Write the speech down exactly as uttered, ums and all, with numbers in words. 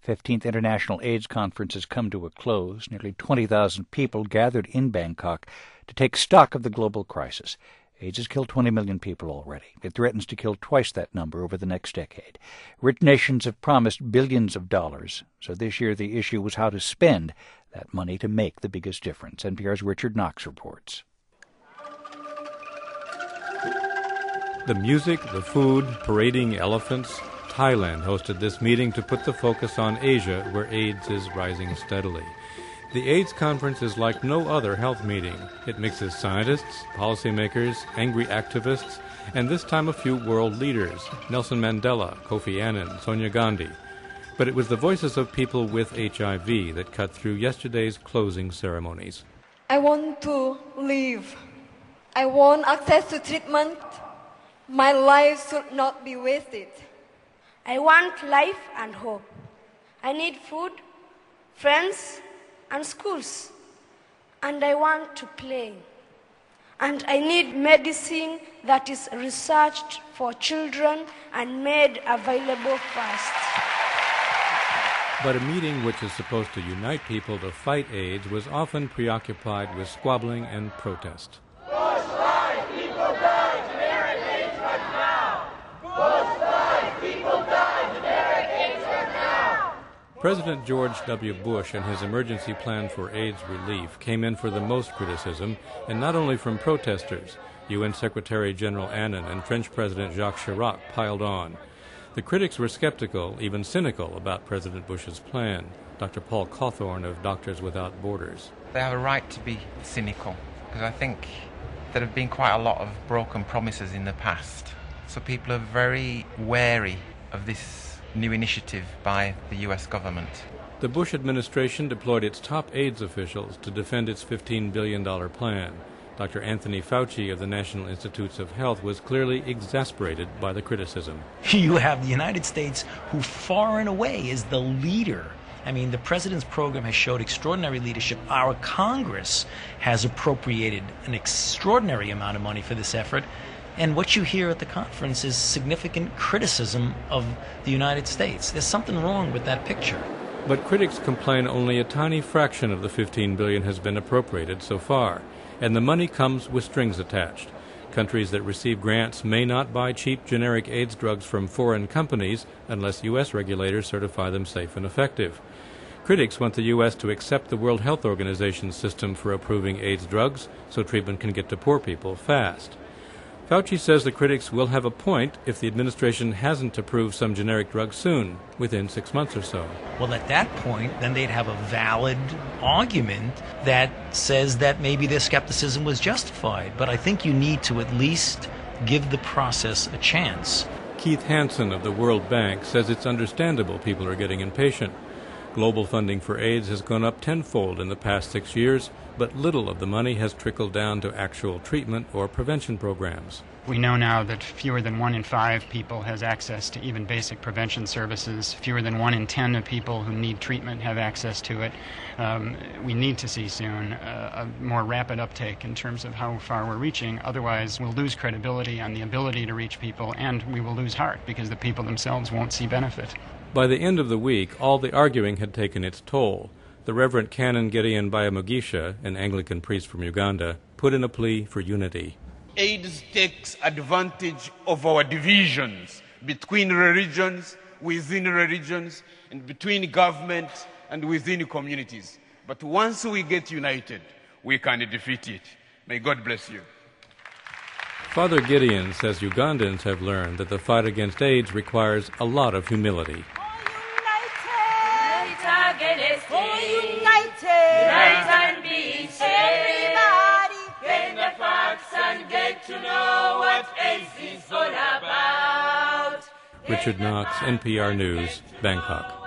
fifteenth International AIDS Conference has come to a close. Nearly twenty thousand people gathered in Bangkok to take stock of the global crisis. AIDS has killed twenty million people already. It threatens to kill twice that number over the next decade. Rich nations have promised billions of dollars, so this year the issue was how to spend that money to make the biggest difference. N P R's Richard Knox reports. The music, the food, parading elephants. Thailand hosted this meeting to put the focus on Asia, where AIDS is rising steadily. The AIDS conference is like no other health meeting. It mixes scientists, policymakers, angry activists, and this time a few world leaders, Nelson Mandela, Kofi Annan, Sonia Gandhi. But it was the voices of people with H I V that cut through yesterday's closing ceremonies. I want to live. I want access to treatment. My life should not be wasted. I want life and hope. I need food, friends, and schools. And I want to play. And I need medicine that is researched for children and made available fast. But a meeting which is supposed to unite people to fight AIDS was often preoccupied with squabbling and protest. Bush lies, people die, generic AIDS right now. Bush lies, people die, generic AIDS right now. President George W. Bush and his emergency plan for AIDS relief came in for the most criticism, and not only from protesters. U N Secretary General Annan and French President Jacques Chirac piled on. The critics were skeptical, even cynical, about President Bush's plan. Doctor Paul Cawthorn of Doctors Without Borders. They have a right to be cynical, because I think there have been quite a lot of broken promises in the past. So people are very wary of this new initiative by the U S government. The Bush administration deployed its top AIDS officials to defend its fifteen billion dollars plan. Doctor Anthony Fauci of the National Institutes of Health was clearly exasperated by the criticism. You have the United States, who far and away is the leader. I mean, the president's program has showed extraordinary leadership. Our Congress has appropriated an extraordinary amount of money for this effort. And what you hear at the conference is significant criticism of the United States. There's something wrong with that picture. But critics complain only a tiny fraction of the fifteen billion dollars has been appropriated so far. And the money comes with strings attached. Countries that receive grants may not buy cheap generic AIDS drugs from foreign companies unless U S regulators certify them safe and effective. Critics want the U S to accept the World Health Organization's system for approving AIDS drugs so treatment can get to poor people fast. Fauci says the critics will have a point if the administration hasn't approved some generic drugs soon, within six months or so. Well, at that point, then they'd have a valid argument that says that maybe their skepticism was justified. But I think you need to at least give the process a chance. Keith Hansen of the World Bank says it's understandable people are getting impatient. Global funding for AIDS has gone up tenfold in the past six years, but little of the money has trickled down to actual treatment or prevention programs. We know now that fewer than one in five people has access to even basic prevention services. Fewer than one in ten of people who need treatment have access to it. Um, we need to see soon uh, a more rapid uptake in terms of how far we're reaching. Otherwise, we'll lose credibility on the ability to reach people, and we will lose heart because the people themselves won't see benefit. By the end of the week, all the arguing had taken its toll. The Reverend Canon Gideon Bayamugisha, an Anglican priest from Uganda, put in a plea for unity. AIDS takes advantage of our divisions between religions, within religions, and between government and within communities. But once we get united, we can defeat it. May God bless you. Father Gideon says Ugandans have learned that the fight against AIDS requires a lot of humility. Richard Knox, N P R News, Bangkok.